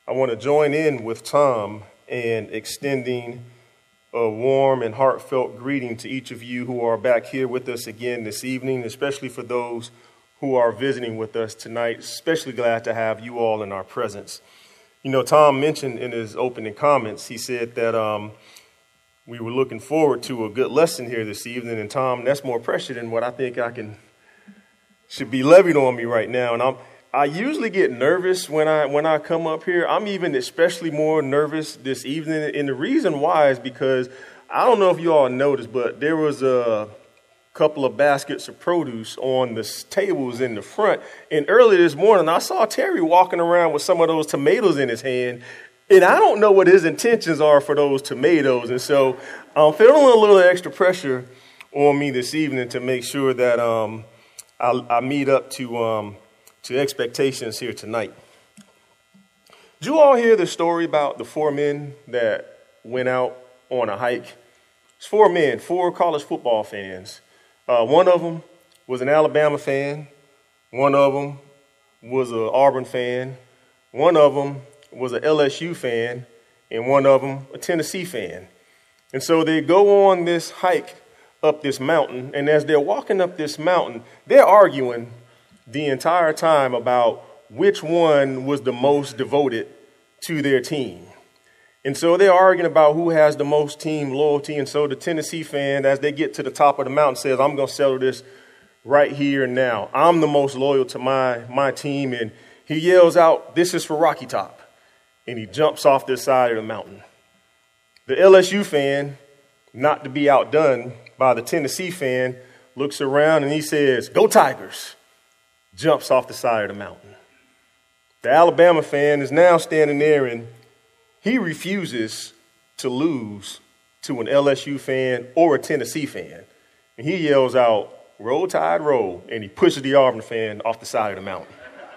I want to join in with Tom in extending a warm and heartfelt greeting to each of you who are back here with us again this evening, especially for those who are visiting with us tonight. Especially glad to have you all in our presence. You know, Tom mentioned in his opening comments, he said that we were looking forward to a good lesson here this evening. And Tom, that's more pressure than what I think should be levied on me right now. And I usually get nervous when I come up here. I'm even especially more nervous this evening. And the reason why is because I don't know if you all noticed, but there was a couple of baskets of produce on the tables in the front. And early this morning, I saw Terry walking around with some of those tomatoes in his hand. And I don't know what his intentions are for those tomatoes. And so I'm feeling a little extra pressure on me this evening to make sure that I meet up to expectations here tonight. Did you all hear the story about the four men that went out on a hike? It's four men, four college football fans. One of them was an Alabama fan. One of them was an Auburn fan. One of them was an LSU fan. And one of them a Tennessee fan. And so they go on this hike up this mountain. And as they're walking up this mountain, they're arguing the entire time about which one was the most devoted to their team. And so they're arguing about who has the most team loyalty. And so the Tennessee fan, as they get to the top of the mountain, says, I'm going to settle this right here and now. I'm the most loyal to my team. And he yells out, this is for Rocky Top. And he jumps off this side of the mountain. The LSU fan, not to be outdone by the Tennessee fan, looks around and he says, go Tigers. Jumps off the side of the mountain. The Alabama fan is now standing there and he refuses to lose to an LSU fan or a Tennessee fan. And he yells out, roll tide roll, and he pushes the Auburn fan off the side of the mountain.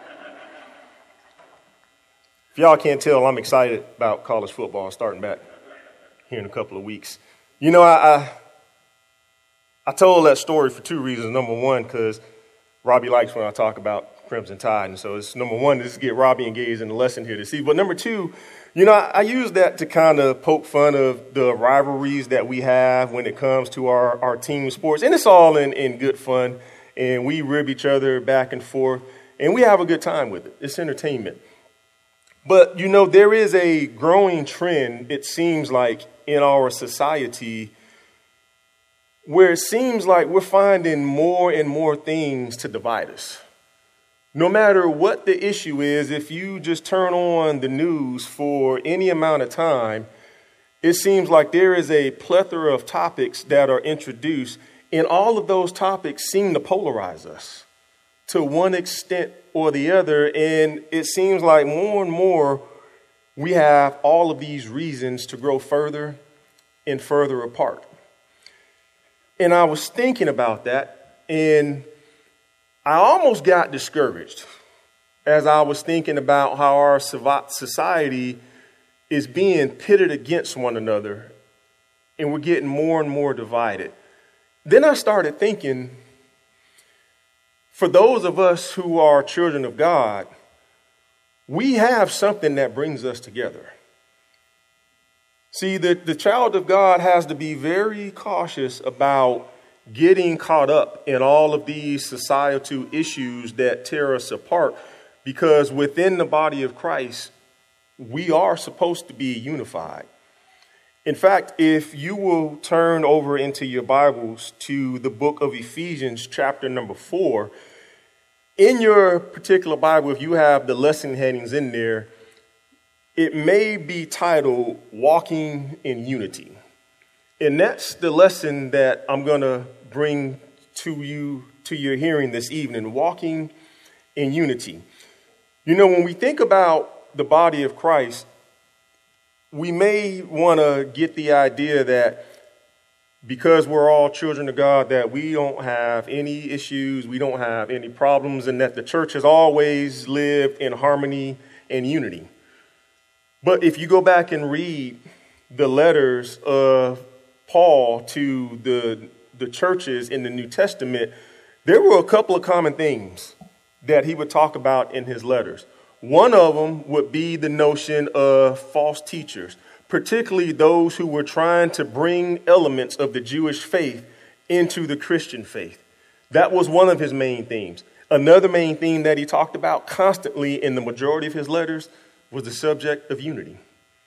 If y'all can't tell, I'm excited about college football starting back here in a couple of weeks. You know, I told that story for two reasons. Number one, because Robbie likes when I talk about Crimson Tide. And so it's number one, just to get Robbie engaged in the lesson here this evening. But number two, you know, I use that to kind of poke fun of the rivalries that we have when it comes to our team sports. And it's all in good fun. And we rib each other back and forth. And we have a good time with it. It's entertainment. But, you know, there is a growing trend, it seems like, in our society where it seems like we're finding more and more things to divide us. No matter what the issue is, if you just turn on the news for any amount of time, it seems like there is a plethora of topics that are introduced, and all of those topics seem to polarize us to one extent or the other. And it seems like more and more we have all of these reasons to grow further and further apart. And I was thinking about that, and I almost got discouraged as I was thinking about how our society is being pitted against one another, and we're getting more and more divided. Then I started thinking, for those of us who are children of God, we have something that brings us together. See, the child of God has to be very cautious about getting caught up in all of these societal issues that tear us apart, because within the body of Christ, we are supposed to be unified. In fact, if you will turn over into your Bibles to the book of Ephesians, chapter number 4, in your particular Bible, if you have the lesson headings in there, it may be titled Walking in Unity. And that's the lesson that I'm going to bring to your hearing this evening, walking in unity. You know, when we think about the body of Christ, we may want to get the idea that because we're all children of God, that we don't have any issues, we don't have any problems, and that the church has always lived in harmony and unity. But if you go back and read the letters of Paul to the churches in the New Testament, there were a couple of common things that he would talk about in his letters. One of them would be the notion of false teachers, particularly those who were trying to bring elements of the Jewish faith into the Christian faith. That was one of his main themes. Another main theme that he talked about constantly in the majority of his letters was the subject of unity.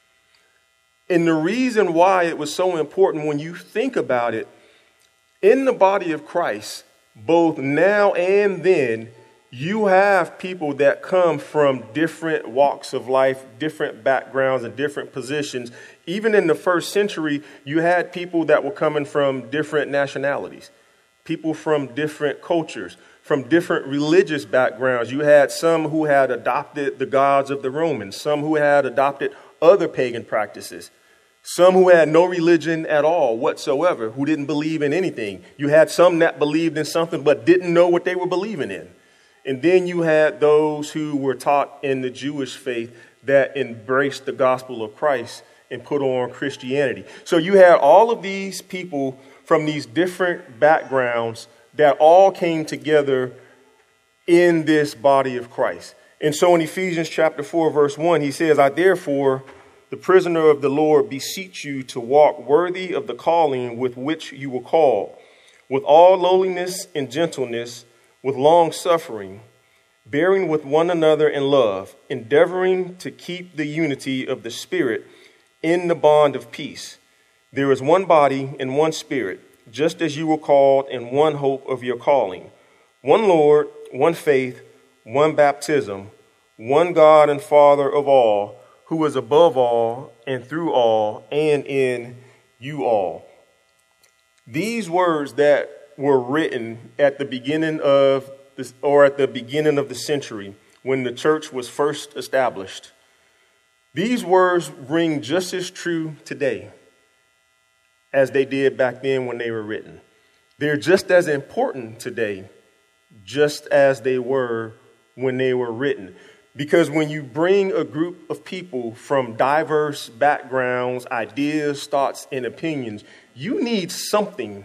And the reason why it was so important, when you think about it, in the body of Christ, both now and then, you have people that come from different walks of life, different backgrounds, and different positions. Even in the first century, you had people that were coming from different nationalities, people from different cultures, from different religious backgrounds. You had some who had adopted the gods of the Romans, some who had adopted other pagan practices, some who had no religion at all whatsoever, who didn't believe in anything. You had some that believed in something but didn't know what they were believing in. And then you had those who were taught in the Jewish faith that embraced the gospel of Christ and put on Christianity. So you had all of these people from these different backgrounds that all came together in this body of Christ. And so in Ephesians chapter 4, verse 1, he says, I therefore, the prisoner of the Lord, beseech you to walk worthy of the calling with which you were called, with all lowliness and gentleness, with long suffering, bearing with one another in love, endeavoring to keep the unity of the Spirit in the bond of peace. There is one body and one Spirit, just as you were called in one hope of your calling, one Lord, one faith, one baptism, one God and Father of all, who is above all and through all and in you all. These words that were written at the beginning of this, or at the beginning of the century, when the church was first established. These words ring just as true today as they did back then when they were written. They're just as important today, just as they were when they were written. Because when you bring a group of people from diverse backgrounds, ideas, thoughts, and opinions, you need something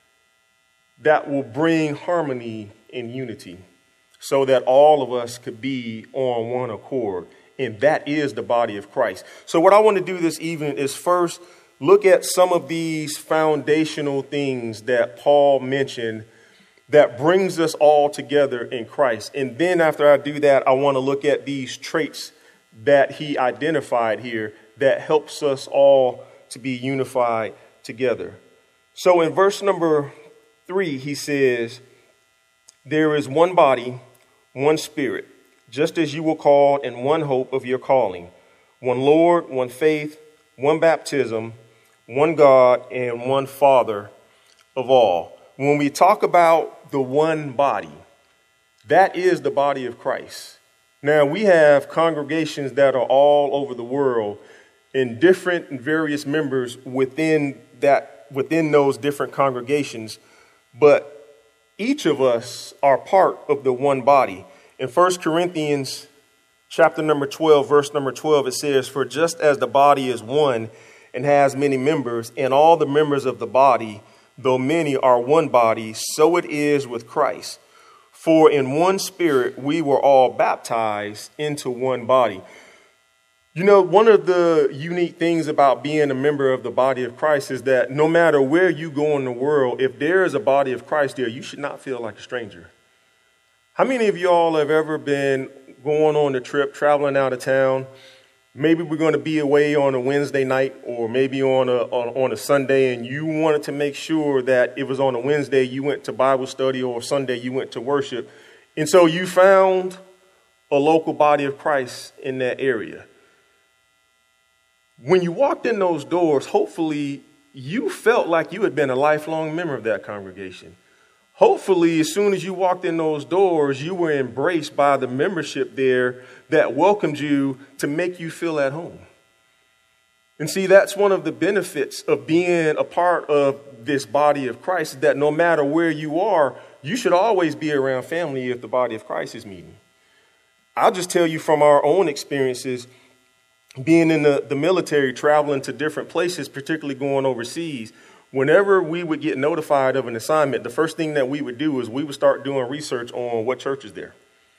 that will bring harmony and unity so that all of us could be on one accord. And that is the body of Christ. So what I want to do this evening is first look at some of these foundational things that Paul mentioned that brings us all together in Christ. And then after I do that, I want to look at these traits that he identified here that helps us all to be unified together. So in verse number 3, he says, there is one body, one Spirit, just as you were called in one hope of your calling, one Lord, one faith, one baptism, one God, and one Father of all. When we talk about the one body, that is the body of Christ. Now, we have congregations that are all over the world and different and various members within those different congregations. But each of us are part of the one body. In 1 Corinthians chapter number 12, verse number 12, it says, for just as the body is one and has many members, and all the members of the body, though many, are one body, so it is with Christ. For in one Spirit we were all baptized into one body. You know, one of the unique things about being a member of the body of Christ is that no matter where you go in the world, if there is a body of Christ there, you should not feel like a stranger. How many of y'all have ever been going on a trip, traveling out of town? Maybe we're going to be away on a Wednesday night or maybe on a Sunday, and you wanted to make sure that it was on a Wednesday you went to Bible study or Sunday you went to worship. And so you found a local body of Christ in that area. When you walked in those doors, hopefully you felt like you had been a lifelong member of that congregation. Hopefully, as soon as you walked in those doors, you were embraced by the membership there that welcomed you to make you feel at home. And see, that's one of the benefits of being a part of this body of Christ, that no matter where you are, you should always be around family if the body of Christ is meeting. I'll just tell you from our own experiences, being in the military, traveling to different places, particularly going overseas, whenever we would get notified of an assignment, the first thing that we would do is we would start doing research on what church is there.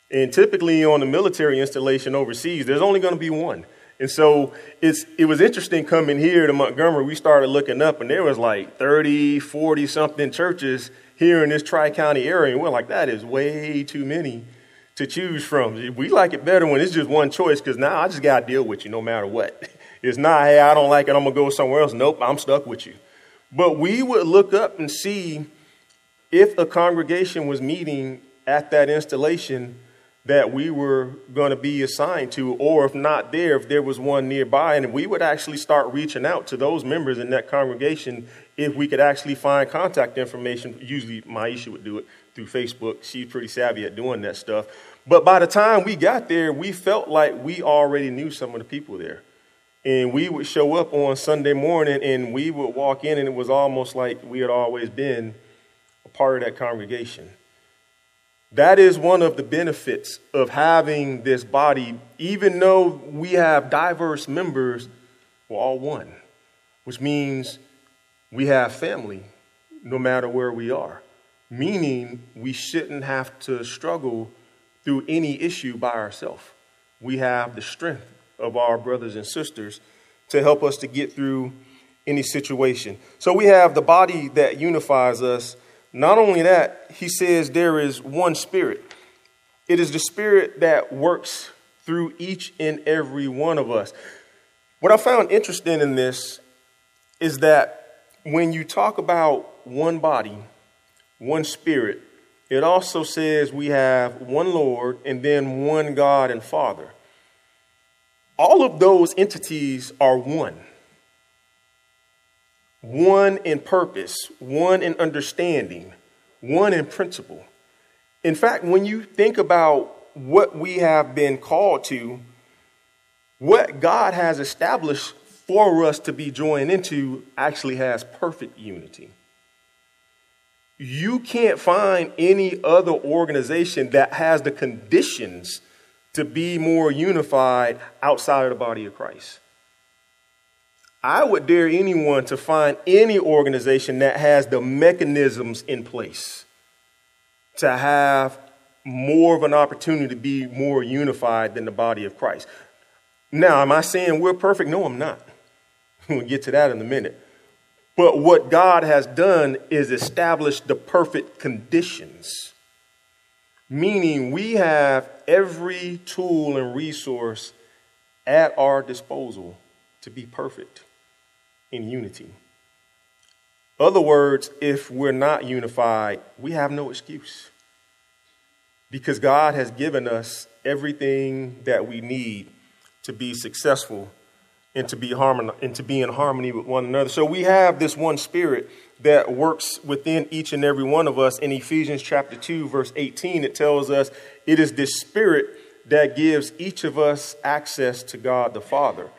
And typically on the military installation overseas, there's only going to be one. And so it was interesting coming here to Montgomery. We started looking up, and there was like 30, 40-something churches here in this Tri-County area. And we're like, that is way too many to choose from. We like it better when it's just one choice, because now I just got to deal with you no matter what. It's not, hey, I don't like it, I'm going to go somewhere else. Nope, I'm stuck with you. But we would look up and see if a congregation was meeting at that installation that we were going to be assigned to, or if not there, if there was one nearby. And we would actually start reaching out to those members in that congregation if we could actually find contact information. Usually Maisha would do it through Facebook. She's pretty savvy at doing that stuff. But by the time we got there, we felt like we already knew some of the people there. And we would show up on Sunday morning and we would walk in, and it was almost like we had always been a part of that congregation. That is one of the benefits of having this body. Even though we have diverse members, we're all one, which means we have family no matter where we are, meaning we shouldn't have to struggle through any issue by ourselves. We have the strength of our brothers and sisters to help us to get through any situation. So we have the body that unifies us. Not only that, he says there is one spirit. It is the spirit that works through each and every one of us. What I found interesting in this is that when you talk about one body, one spirit, it also says we have one Lord and then one God and Father. All of those entities are one. One in purpose, one in understanding, one in principle. In fact, when you think about what we have been called to, what God has established for us to be joined into actually has perfect unity. You can't find any other organization that has the conditions to be more unified outside of the body of Christ. I would dare anyone to find any organization that has the mechanisms in place to have more of an opportunity to be more unified than the body of Christ. Now, am I saying we're perfect? No, I'm not. We'll get to that in a minute. But what God has done is establish the perfect conditions, meaning we have every tool and resource at our disposal to be perfect in unity. Other words, if we're not unified, we have no excuse, because God has given us everything that we need to be successful and to be in harmony with one another. So we have this one spirit that works within each and every one of us. In Ephesians chapter 2, verse 18, it tells us it is this spirit that gives each of us access to God the Father.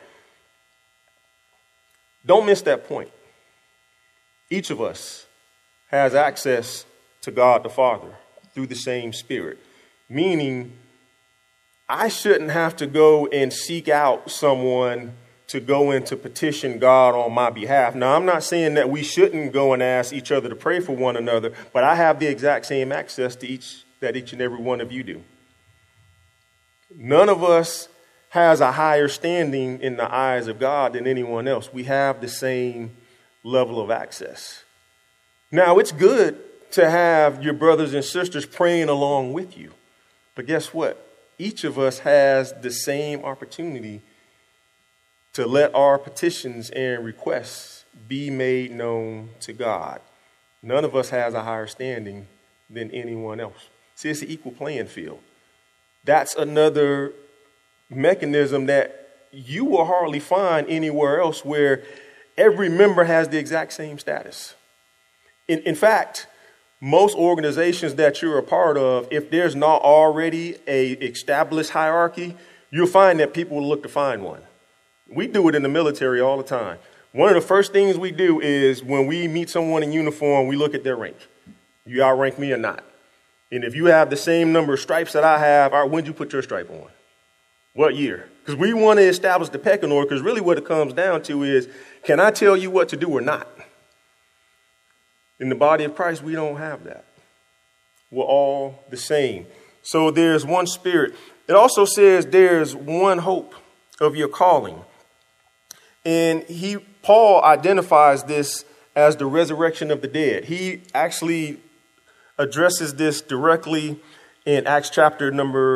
Don't miss that point. Each of us has access to God the Father through the same Spirit, meaning I shouldn't have to go and seek out someone to go in to petition God on my behalf. Now, I'm not saying that we shouldn't go and ask each other to pray for one another, but I have the exact same access to each and every one of you do. None of us has a higher standing in the eyes of God than anyone else. We have the same level of access. Now, it's good to have your brothers and sisters praying along with you. But guess what? Each of us has the same opportunity to let our petitions and requests be made known to God. None of us has a higher standing than anyone else. See, it's an equal playing field. That's another mechanism that you will hardly find anywhere else, where every member has the exact same status. In fact, most organizations that you're a part of, if there's not already a established hierarchy, you'll find that people will look to find one. We do it in the military all the time. One of the first things we do is when we meet someone in uniform, we look at their rank. You outrank me or not? And if you have the same number of stripes that I have, all right, when did you put your stripe on? What year? Because we want to establish the pecking order, because really what it comes down to is, can I tell you what to do or not? In the body of Christ, we don't have that. We're all the same. So there's one Spirit. It also says there's one hope of your calling. And Paul identifies this as the resurrection of the dead. He actually addresses this directly in Acts chapter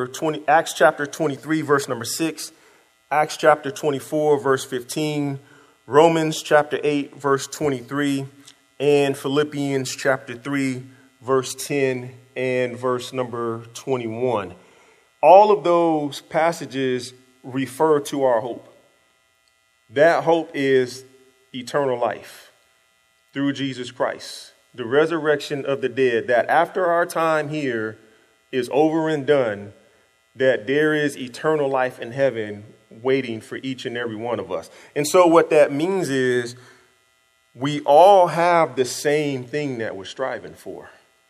23, verse number 6, Acts chapter 24, verse 15, Romans chapter 8, verse 23, and Philippians chapter 3, verse 10 and verse number 21. All of those passages refer to our hope. That hope is eternal life through Jesus Christ, the resurrection of the dead, that after our time here is over and done, that there is eternal life in heaven waiting for each and every one of us. And so what that means is we all have the same thing that we're striving for.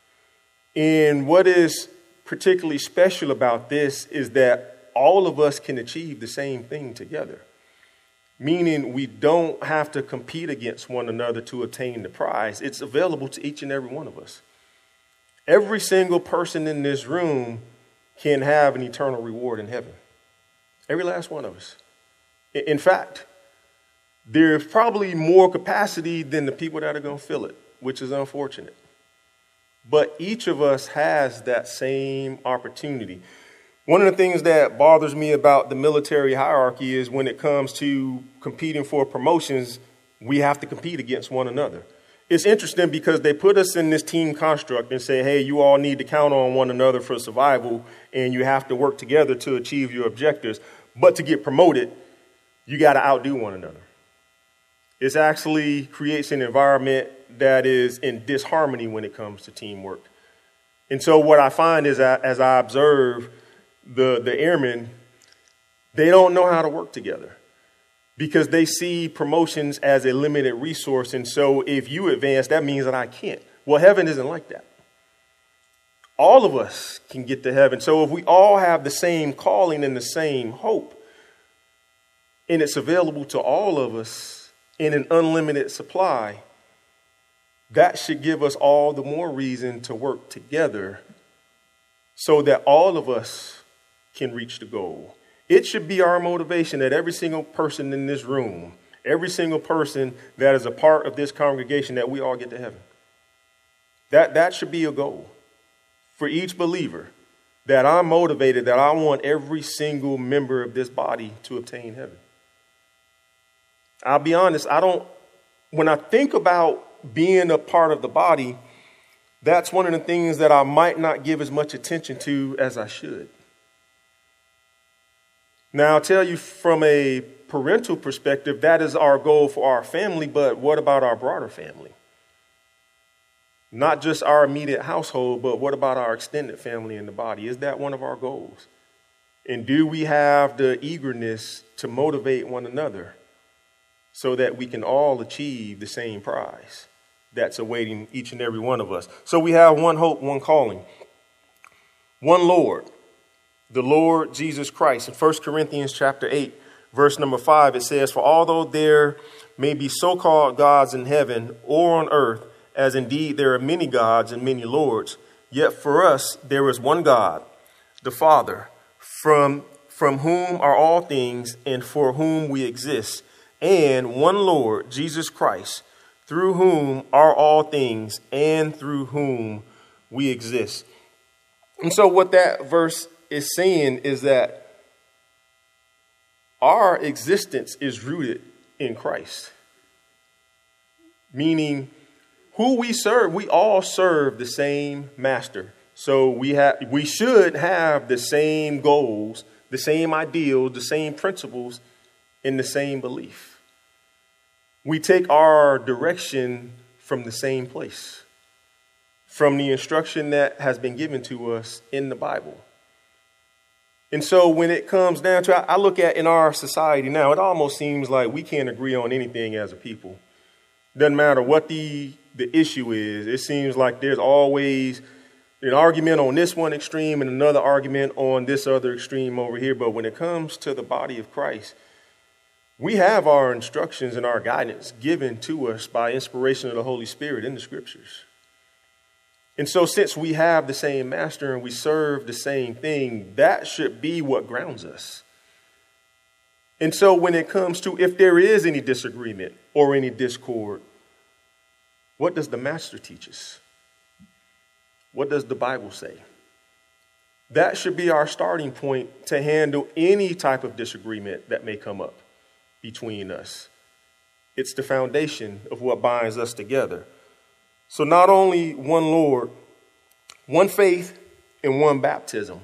And what is particularly special about this is that all of us can achieve the same thing together. Meaning we don't have to compete against one another to attain the prize. It's available to each and every one of us. Every single person in this room can have an eternal reward in heaven. Every last one of us. In fact, there's probably more capacity than the people that are going to fill it, which is unfortunate. But each of us has that same opportunity. One of the things that bothers me about the military hierarchy is when it comes to competing for promotions, we have to compete against one another. It's interesting because they put us in this team construct and say, hey, you all need to count on one another for survival and you have to work together to achieve your objectives. But to get promoted, you got to outdo one another. It actually creates an environment that is in disharmony when it comes to teamwork. And so what I find is that as I observe the airmen, they don't know how to work together because they see promotions as a limited resource. And so if you advance, that means that I can't. Well, heaven isn't like that. All of us can get to heaven. So if we all have the same calling and the same hope, and it's available to all of us in an unlimited supply, that should give us all the more reason to work together so that all of us can reach the goal. It should be our motivation that every single person in this room, every single person that is a part of this congregation, that we all get to heaven. That should be a goal for each believer, that I'm motivated, that I want every single member of this body to obtain heaven. I'll be honest, when I think about being a part of the body, that's one of the things that I might not give as much attention to as I should. Now, I'll tell you from a parental perspective, that is our goal for our family, but what about our broader family? Not just our immediate household, but what about our extended family in the body? Is that one of our goals? And do we have the eagerness to motivate one another so that we can all achieve the same prize that's awaiting each and every one of us? So we have one hope, one calling, one Lord, the Lord Jesus Christ. In 1 Corinthians chapter 8, verse number 5, it says, for although there may be so-called gods in heaven or on earth, as indeed there are many gods and many lords, yet for us there is one God, the Father, from whom are all things and for whom we exist, and one Lord, Jesus Christ, through whom are all things and through whom we exist. And so what that verse is saying is that our existence is rooted in Christ. Meaning who we serve, we all serve the same master. So we should have the same goals, the same ideals, the same principles, and the same belief. We take our direction from the same place, from the instruction that has been given to us in the Bible. And so when it comes down to, I look at in our society now, it almost seems like we can't agree on anything as a people. Doesn't matter what the issue is. It seems like there's always an argument on this one extreme and another argument on this other extreme over here. But when it comes to the body of Christ, we have our instructions and our guidance given to us by inspiration of the Holy Spirit in the scriptures. And so since we have the same master and we serve the same thing, that should be what grounds us. And so when it comes to if there is any disagreement or any discord, what does the master teach us? What does the Bible say? That should be our starting point to handle any type of disagreement that may come up between us. It's the foundation of what binds us together. So not only one Lord, one faith, and one baptism.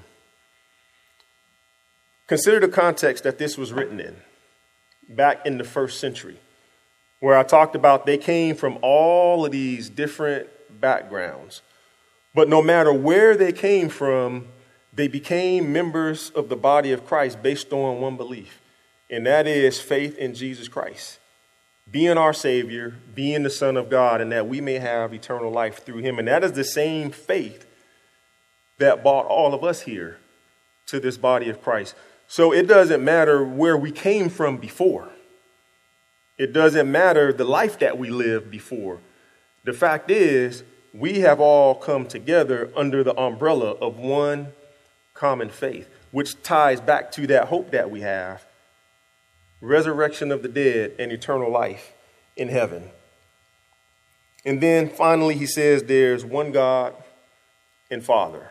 Consider the context that this was written in, back in the first century, where I talked about they came from all of these different backgrounds. But no matter where they came from, they became members of the body of Christ based on one belief, and that is faith in Jesus Christ, being our Savior, being the Son of God, and that we may have eternal life through him. And that is the same faith that brought all of us here to this body of Christ. So it doesn't matter where we came from before. It doesn't matter the life that we lived before. The fact is, we have all come together under the umbrella of one common faith, which ties back to that hope that we have, resurrection of the dead and eternal life in heaven. And then finally, he says there's one God and Father.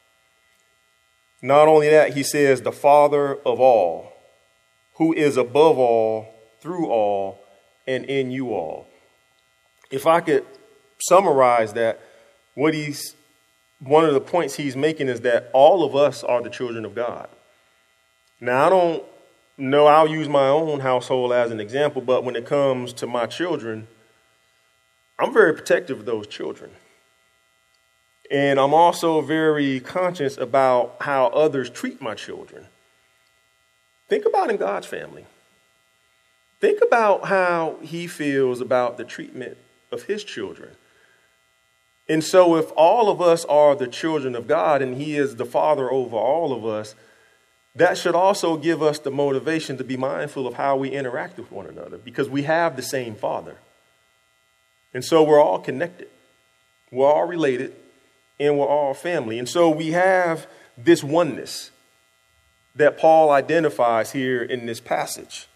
Not only that, he says the Father of all, who is above all, through all, and in you all. If I could summarize that, one of the points he's making is that all of us are the children of God. Now, I don't know, I'll use my own household as an example, but when it comes to my children, I'm very protective of those children. And I'm also very conscious about how others treat my children. Think about in God's family. Think about how he feels about the treatment of his children. And so if all of us are the children of God and he is the Father over all of us, that should also give us the motivation to be mindful of how we interact with one another, because we have the same Father. And so we're all connected. We're all related. And we're all family. And so we have this oneness that Paul identifies here in this passage.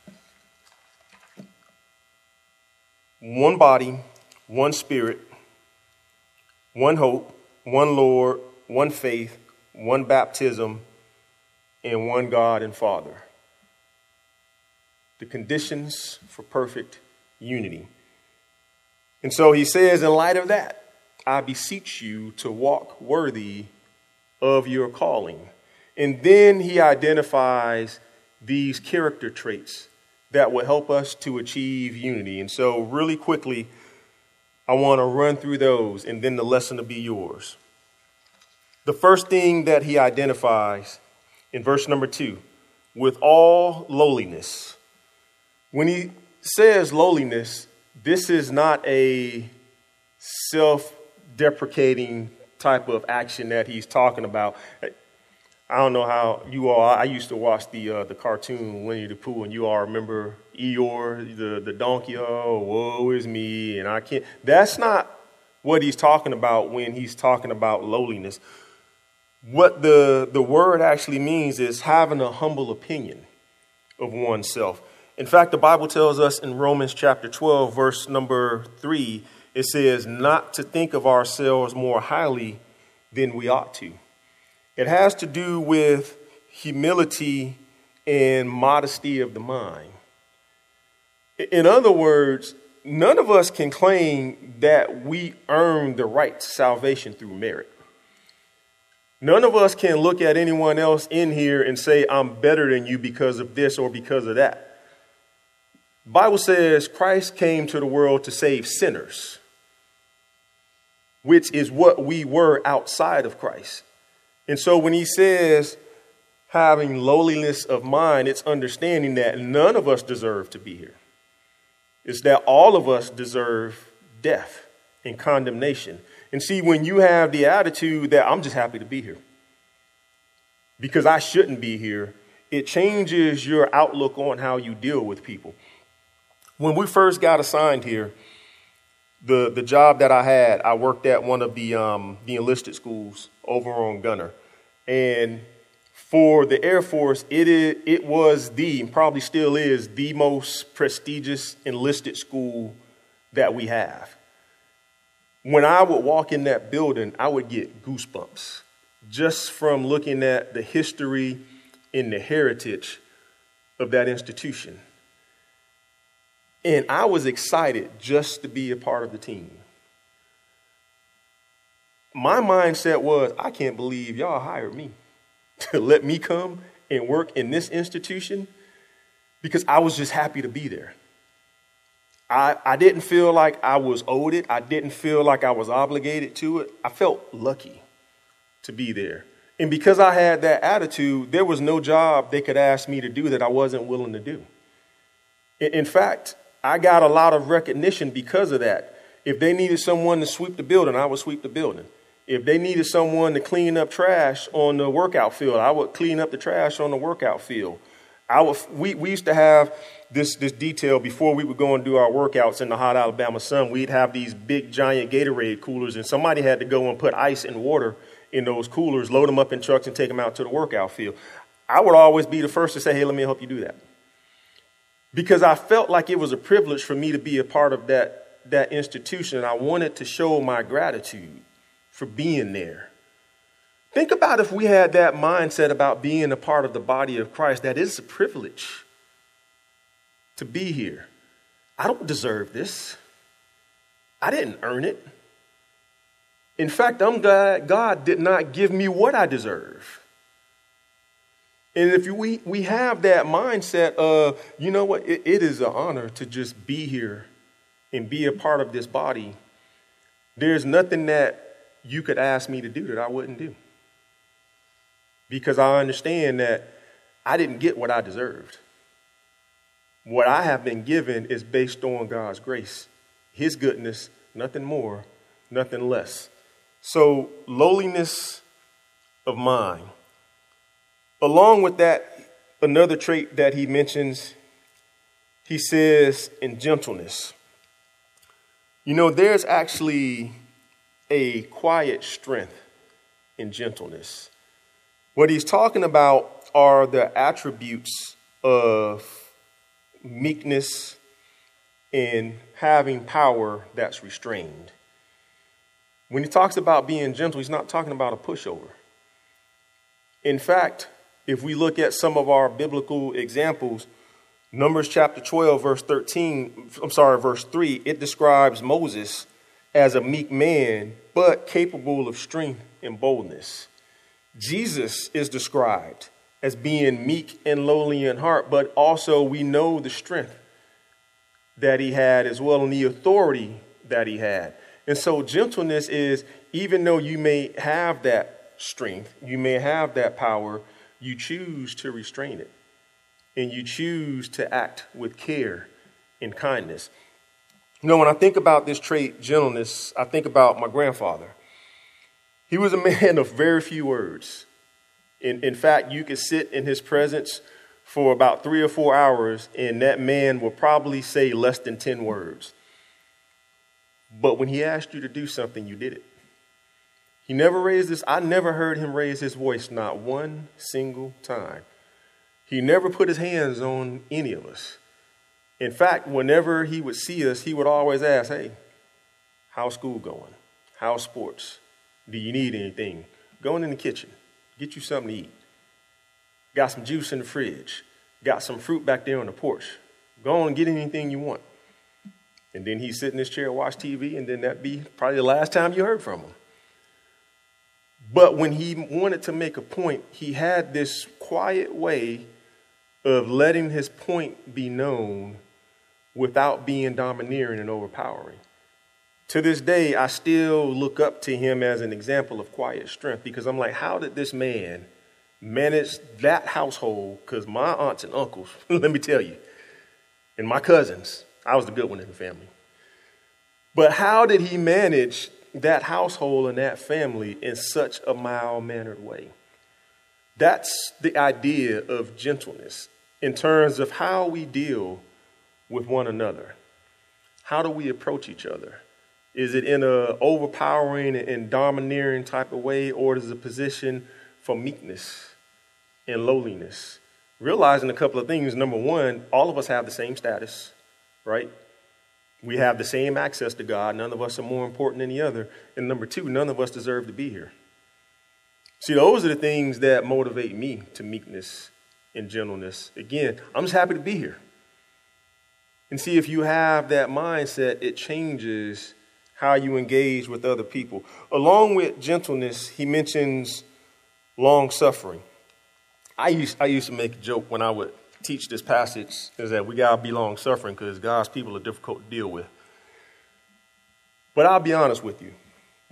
One body, one spirit, one hope, one Lord, one faith, one baptism, and one God and Father. The conditions for perfect unity. And so he says, in light of that, I beseech you to walk worthy of your calling. And then he identifies these character traits that will help us to achieve unity. And so really quickly, I want to run through those, and then the lesson will be yours. The first thing that he identifies in verse number 2, with all lowliness. When he says lowliness, this is not a self-deprecating type of action that he's talking about. I don't know how you all, I used to watch the cartoon Winnie the Pooh, and you all remember Eeyore, the donkey. Oh, woe is me, and I can't. That's not what he's talking about when he's talking about lowliness. What the word actually means is having a humble opinion of oneself. In fact, the Bible tells us in Romans chapter 12, verse number 3, it says not to think of ourselves more highly than we ought to. It has to do with humility and modesty of the mind. In other words, none of us can claim that we earn the right to salvation through merit. None of us can look at anyone else in here and say, I'm better than you because of this or because of that. The Bible says Christ came to the world to save sinners, which is what we were outside of Christ. And so when he says having lowliness of mind, it's understanding that none of us deserve to be here. It's that all of us deserve death and condemnation. And see, when you have the attitude that I'm just happy to be here because I shouldn't be here, it changes your outlook on how you deal with people. When we first got assigned here, The job that I had, I worked at one of the enlisted schools over on Gunner. And for the Air Force, it was probably still is, the most prestigious enlisted school that we have. When I would walk in that building, I would get goosebumps just from looking at the history and the heritage of that institution. And I was excited just to be a part of the team. My mindset was, I can't believe y'all hired me to let me come and work in this institution, because I was just happy to be there. I didn't feel like I was owed it. I didn't feel like I was obligated to it. I felt lucky to be there. And because I had that attitude, there was no job they could ask me to do that I wasn't willing to do. In fact, I got a lot of recognition because of that. If they needed someone to sweep the building, I would sweep the building. If they needed someone to clean up trash on the workout field, I would clean up the trash on the workout field. We used to have this detail before we would go and do our workouts in the hot Alabama sun. We'd have these big giant Gatorade coolers, and somebody had to go and put ice and water in those coolers, load them up in trucks, and take them out to the workout field. I would always be the first to say, hey, let me help you do that. Because I felt like it was a privilege for me to be a part of that institution, and I wanted to show my gratitude for being there. Think about if we had that mindset about being a part of the body of Christ, that it's a privilege to be here. I don't deserve this. I didn't earn it. In fact, I'm glad God did not give me what I deserve. And if we have that mindset of, you know what, it is an honor to just be here and be a part of this body, there's nothing that you could ask me to do that I wouldn't do. Because I understand that I didn't get what I deserved. What I have been given is based on God's grace, his goodness, nothing more, nothing less. So lowliness of mind. Along with that, another trait that he mentions, he says in gentleness. You know, there's actually a quiet strength in gentleness. What he's talking about are the attributes of meekness and having power that's restrained. When he talks about being gentle, he's not talking about a pushover. In fact, if we look at some of our biblical examples, Numbers chapter 12, verse 3, it describes Moses as a meek man, but capable of strength and boldness. Jesus is described as being meek and lowly in heart, but also we know the strength that he had as well and the authority that he had. And so gentleness is, even though you may have that strength, you may have that power, you choose to restrain it. And you choose to act with care and kindness. You know, when I think about this trait, gentleness, I think about my grandfather. He was a man of very few words. In fact, you could sit in his presence for about 3 or 4 hours, and that man will probably say less than 10 words. But when he asked you to do something, you did it. He never raised this. I never heard him raise his voice, not one single time. He never put his hands on any of us. In fact, whenever he would see us, he would always ask, hey, how's school going? How's sports? Do you need anything? Go in the kitchen. Get you something to eat. Got some juice in the fridge. Got some fruit back there on the porch. Go on and get anything you want. And then he'd sit in his chair and watch TV, and then that'd be probably the last time you heard from him. But when he wanted to make a point, he had this quiet way of letting his point be known without being domineering and overpowering. To this day, I still look up to him as an example of quiet strength, because I'm like, how did this man manage that household? Because my aunts and uncles, let me tell you, and my cousins, I was the good one in the family. But how did he manage that household and that family in such a mild-mannered way? That's the idea of gentleness in terms of how we deal with one another. How do we approach each other? Is it in a overpowering and domineering type of way, or is it a position for meekness and lowliness? Realizing a couple of things. Number one, all of us have the same status, right? We have the same access to God. None of us are more important than the other. And number two, none of us deserve to be here. See, those are the things that motivate me to meekness and gentleness. Again, I'm just happy to be here. And see, if you have that mindset, it changes how you engage with other people. Along with gentleness, he mentions long suffering. I used to make a joke when I would teach this passage, is that we got to be long suffering because God's people are difficult to deal with. But I'll be honest with you.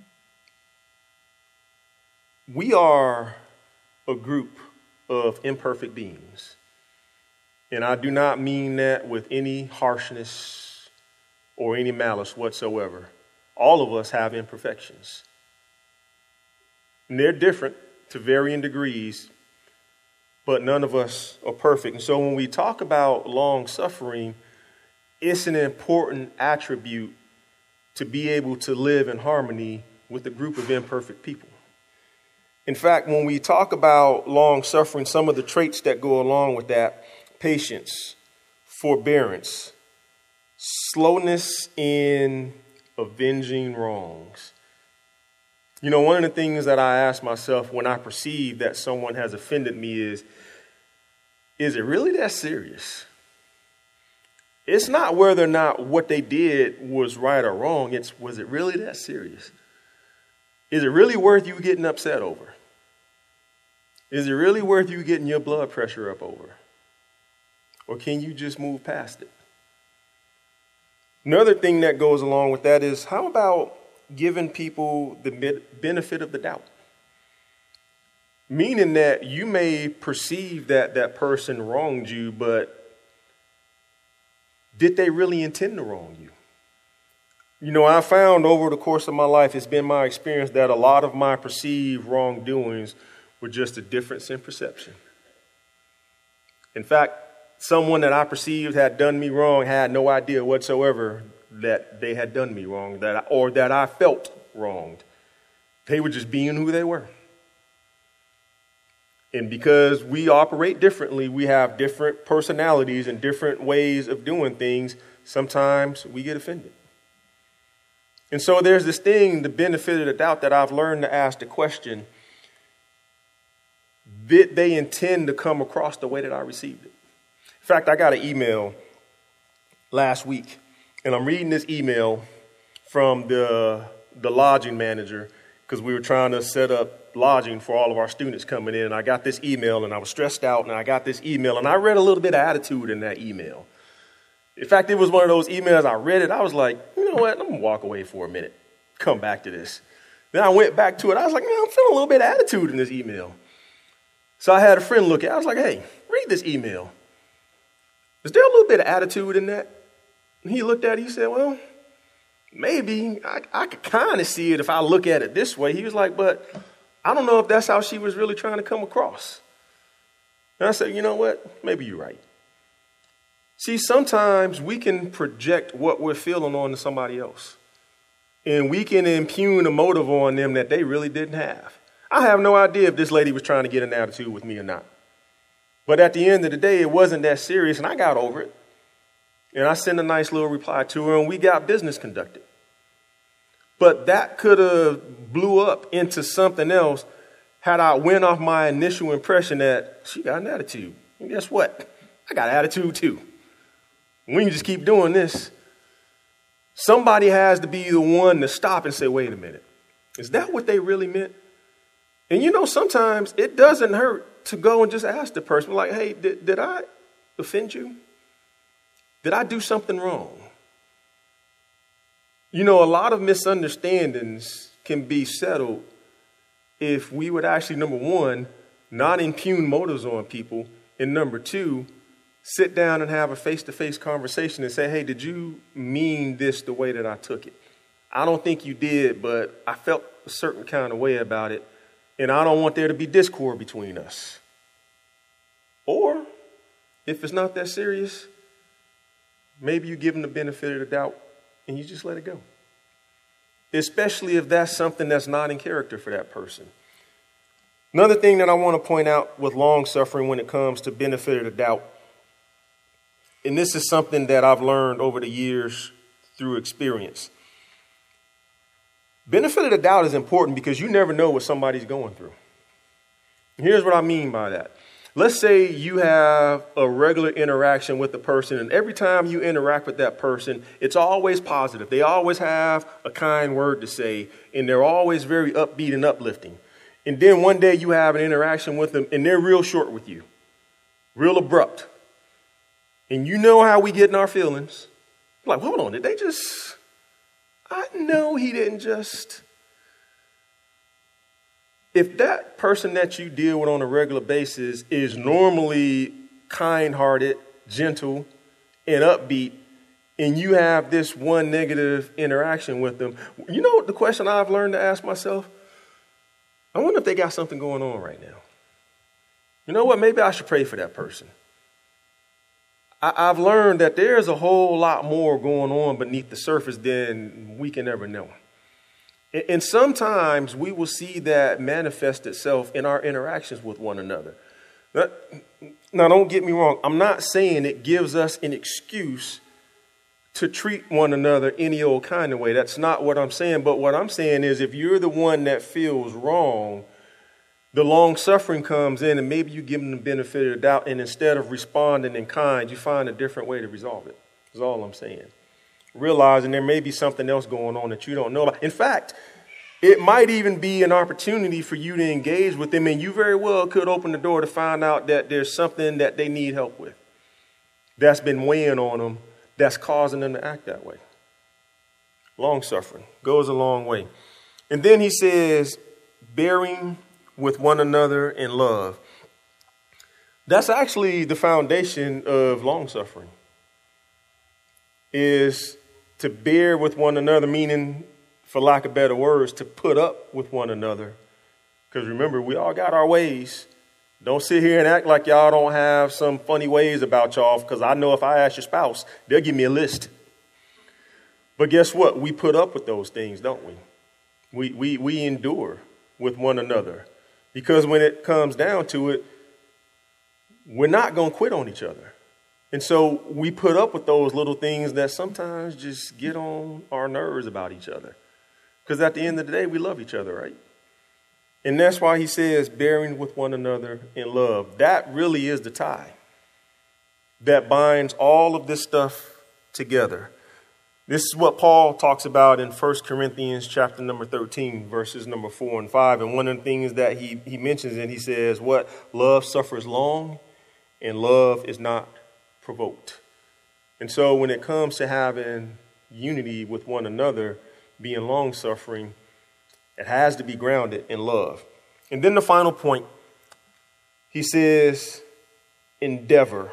We are a group of imperfect beings. And I do not mean that with any harshness or any malice whatsoever. All of us have imperfections. And they're different to varying degrees, but none of us are perfect. And so when we talk about long suffering, it's an important attribute to be able to live in harmony with a group of imperfect people. In fact, when we talk about long suffering, some of the traits that go along with that: patience, forbearance, slowness in avenging wrongs. You know, one of the things that I ask myself when I perceive that someone has offended me is it really that serious? It's not whether or not what they did was right or wrong. Was it really that serious? Is it really worth you getting upset over? Is it really worth you getting your blood pressure up over? Or can you just move past it? Another thing that goes along with that is, how about giving people the benefit of the doubt? Meaning that you may perceive that that person wronged you, but did they really intend to wrong you? You know, I found over the course of my life, it's been my experience that a lot of my perceived wrongdoings were just a difference in perception. In fact, someone that I perceived had done me wrong had no idea whatsoever that they had done me wrong, that I felt wronged. They were just being who they were. And because we operate differently, we have different personalities and different ways of doing things, sometimes we get offended. And so there's this thing, the benefit of the doubt, that I've learned to ask the question: did they intend to come across the way that I received it? In fact, I got an email last week, and I'm reading this email from the lodging manager, because we were trying to set up lodging for all of our students coming in. And I got this email, and I was stressed out, and I got this email, and I read a little bit of attitude in that email. In fact, it was one of those emails, I read it, I was like, you know what, I'm going to walk away for a minute, come back to this. Then I went back to it, I was like, man, I'm feeling a little bit of attitude in this email. So I had a friend look at it, I was like, hey, read this email. Is there a little bit of attitude in that? And he looked at it, he said, well, maybe I could kind of see it if I look at it this way. He was like, but I don't know if that's how she was really trying to come across. And I said, you know what? Maybe you're right. See, sometimes we can project what we're feeling onto somebody else. And we can impugn a motive on them that they really didn't have. I have no idea if this lady was trying to get an attitude with me or not. But at the end of the day, it wasn't that serious, and I got over it. And I sent a nice little reply to her, and we got business conducted. But that could have blew up into something else had I went off my initial impression that she got an attitude. And guess what? I got an attitude too. We can just keep doing this. Somebody has to be the one to stop and say, wait a minute, is that what they really meant? And you know, sometimes it doesn't hurt to go and just ask the person, like, hey, did I offend you? Did I do something wrong? You know, a lot of misunderstandings can be settled if we would actually, number one, not impugn motives on people, and number two, sit down and have a face-to-face conversation and say, hey, did you mean this the way that I took it? I don't think you did, but I felt a certain kind of way about it, and I don't want there to be discord between us. Or, if it's not that serious, maybe you give them the benefit of the doubt and you just let it go. especially if that's something that's not in character for that person. Another thing that I want to point out with long suffering when it comes to benefit of the doubt, and this is something that I've learned over the years through experience. Benefit of the doubt is important because you never know what somebody's going through. And here's what I mean by that. Let's say you have a regular interaction with the person, and every time you interact with that person, it's always positive. They always have a kind word to say, and they're always very upbeat and uplifting. And then one day you have an interaction with them, and they're real short with you, real abrupt. And you know how we get in our feelings. Like, hold on, I know he didn't just. If that person that you deal with on a regular basis is normally kind-hearted, gentle, and upbeat, and you have this one negative interaction with them, you know what the question I've learned to ask myself? I wonder if they got something going on right now. You know what? Maybe I should pray for that person. I've learned that there's a whole lot more going on beneath the surface than we can ever know. And sometimes we will see that manifest itself in our interactions with one another. Now, don't get me wrong. I'm not saying it gives us an excuse to treat one another any old kind of way. That's not what I'm saying. But what I'm saying is if you're the one that feels wrong, the long suffering comes in and maybe you give them the benefit of the doubt. And instead of responding in kind, you find a different way to resolve it. That's all I'm saying. Realizing there may be something else going on that you don't know about. In fact, it might even be an opportunity for you to engage with them, and you very well could open the door to find out that there's something that they need help with that's been weighing on them, that's causing them to act that way. Long suffering goes a long way. And then he says, bearing with one another in love. That's actually the foundation of long suffering, is to bear with one another, meaning, for lack of better words, to put up with one another. Because remember, we all got our ways. Don't sit here and act like y'all don't have some funny ways about y'all, because I know if I ask your spouse, they'll give me a list. But guess what? We put up with those things, don't we? We endure with one another. Because when it comes down to it, we're not going to quit on each other. And so we put up with those little things that sometimes just get on our nerves about each other. Because at the end of the day, we love each other, right? And that's why he says, bearing with one another in love. That really is the tie that binds all of this stuff together. This is what Paul talks about in 1 Corinthians chapter number 13, verses number 4 and 5. And one of the things that he mentions, and he says, what? Love suffers long, and love is not provoked. And so when it comes to having unity with one another, being long suffering, it has to be grounded in love. And then the final point, he says, endeavor.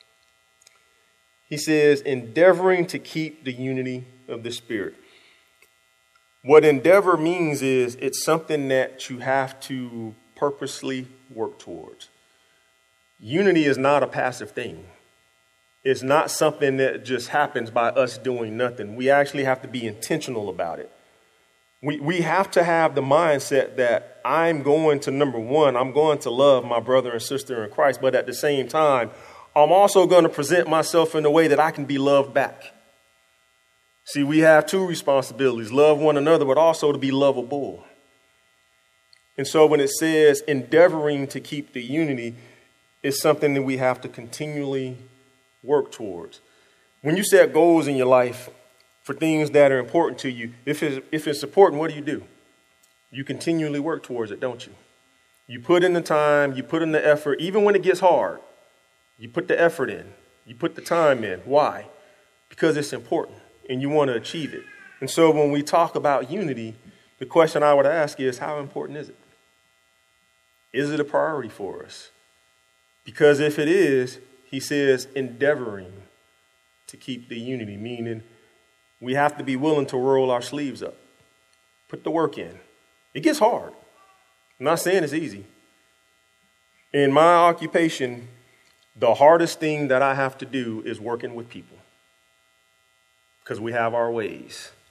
He says, endeavoring to keep the unity of the Spirit. What endeavor means is it's something that you have to purposely work towards. Unity is not a passive thing. It's not something that just happens by us doing nothing. We actually have to be intentional about it. We have to have the mindset that I'm going to, number one, I'm going to love my brother and sister in Christ, but at the same time, I'm also going to present myself in a way that I can be loved back. See, we have two responsibilities, love one another, but also to be lovable. And so when it says endeavoring to keep the unity, it's something that we have to continually work towards. When you set goals in your life for things that are important to you, if it's important, what do? You continually work towards it, don't you? You put in the time, you put in the effort, even when it gets hard. You put the effort in. You put the time in. Why? Because it's important and you want to achieve it. And so when we talk about unity, the question I would ask is, how important is it? Is it a priority for us? Because if it is, he says, endeavoring to keep the unity, meaning we have to be willing to roll our sleeves up, put the work in. It gets hard. I'm not saying it's easy. In my occupation, the hardest thing that I have to do is working with people because we have our ways.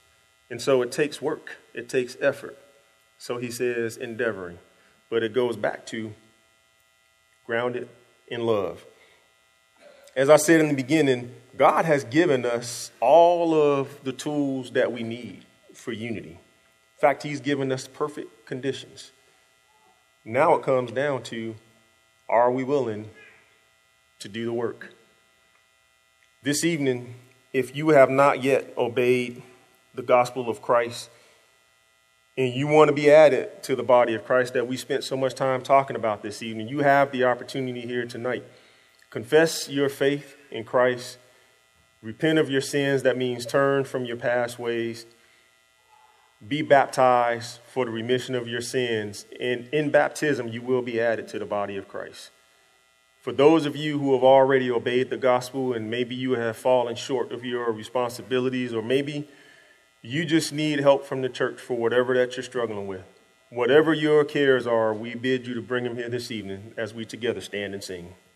And so it takes work. It takes effort. So he says endeavoring. But it goes back to grounded in love. As I said in the beginning, God has given us all of the tools that we need for unity. In fact, he's given us perfect conditions. Now it comes down to, are we willing to do the work? This evening, if you have not yet obeyed the gospel of Christ, and you want to be added to the body of Christ that we spent so much time talking about this evening, you have the opportunity here tonight. Confess your faith in Christ. Repent of your sins. That means turn from your past ways. Be baptized for the remission of your sins. And in baptism, you will be added to the body of Christ. For those of you who have already obeyed the gospel and maybe you have fallen short of your responsibilities, or maybe you just need help from the church for whatever that you're struggling with, whatever your cares are, we bid you to bring them here this evening as we together stand and sing.